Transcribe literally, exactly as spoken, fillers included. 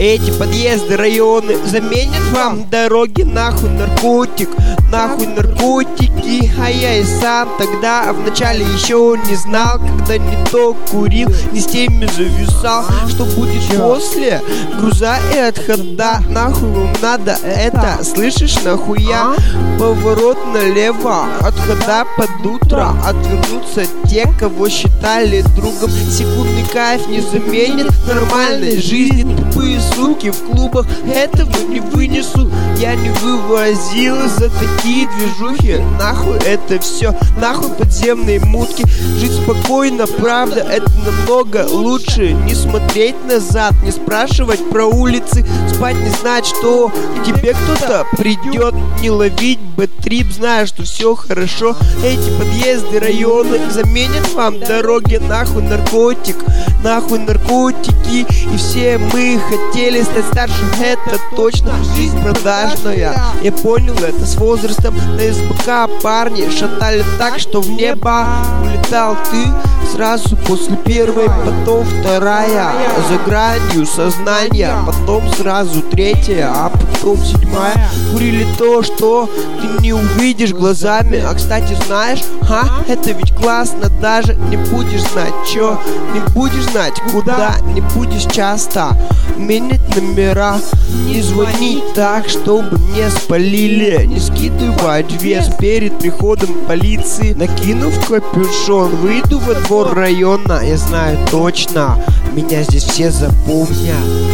Эти подъезды, районы заменят вам дороги. Нахуй наркотик, нахуй наркотики. А я и сам тогда вначале еще не знал, когда не то курил, не с теми зависал. Что будет после груза и отхода? Нахуй вам надо это, слышишь, нахуя? Поворот налево, отхода под утро. Отвернутся те, кого считали другом. Секундный кайф не заменит нормальной жизни. Тупые суки в клубах этого не вынесут. Я не вывозил за такие движухи. Нахуй это все, нахуй подземные мутки. Жить спокойно, правда, это намного лучше. Не смотреть назад, не спрашивать про улицы. Спать не знать, что к тебе кто-то придет. Не ловить бэт-трип, зная, что все хорошо. Эти подъезды, районы заменят вам дороги. Нахуй наркотик, нахуй наркотики. И все мы хотели стать старше, это точно. Жизнь продажная, я понял это с возрастом. На СБК парни шатали так, что в небо улетал ты. Сразу после первой, потом вторая. За гранью сознания, потом сразу третья, а потом седьмая. Курили то, что ты не увидишь глазами. А кстати, знаешь, а, это ведь классно. Даже не будешь знать, чё, не будешь знать, куда, не будешь часто менять номера. Не звонить так, чтобы не спалили. Не скидывать вес перед приходом полиции. Накинув капюшон, выйду во двор района. Я знаю точно, меня здесь все запомнят.